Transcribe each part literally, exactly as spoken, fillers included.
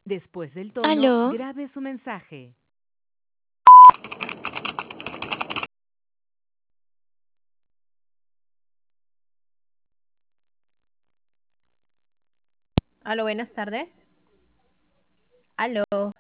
Después del tono, ¿Aló? grabe su mensaje. Aló, buenas tardes. Aló.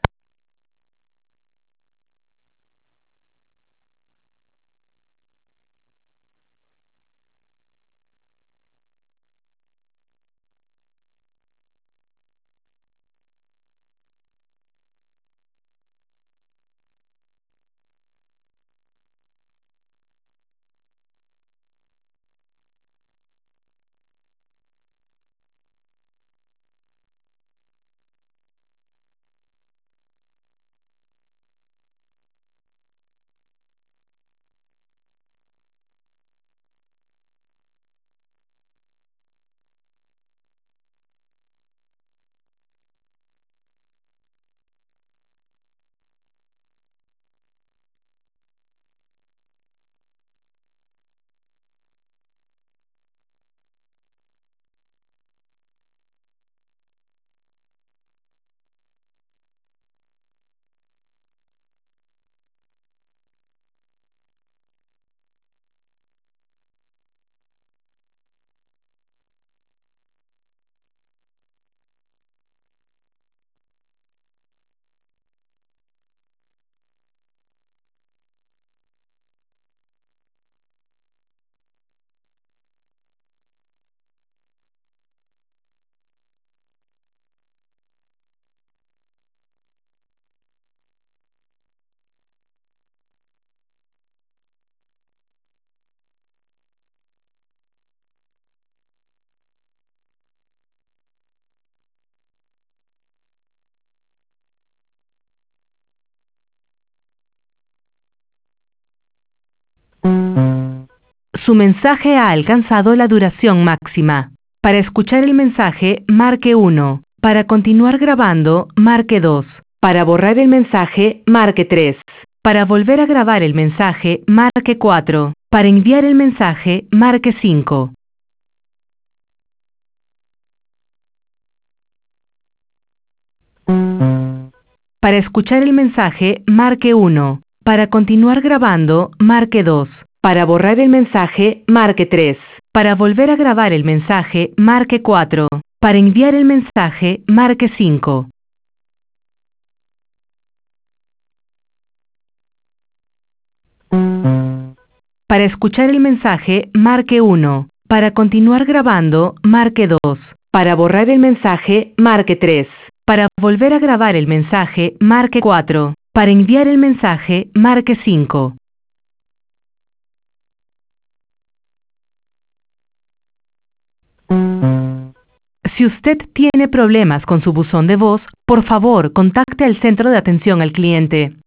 Su mensaje ha alcanzado la duración máxima. Para escuchar el mensaje, marque uno. Para continuar grabando, marque dos. Para borrar el mensaje, marque tres. Para volver a grabar el mensaje, marque cuatro. Para enviar el mensaje, marque cinco. Para escuchar el mensaje, marque uno. Para continuar grabando, marque dos. Para borrar el mensaje, marque tres. Para volver a grabar el mensaje, marque cuatro. Para enviar el mensaje, marque cinco. Para escuchar el mensaje, marque uno. Para continuar grabando, marque dos. Para borrar el mensaje, marque tres. Para volver a grabar el mensaje, marque cuatro. Para enviar el mensaje, marque cinco. Si usted tiene problemas con su buzón de voz, por favor, contacte al centro de atención al cliente.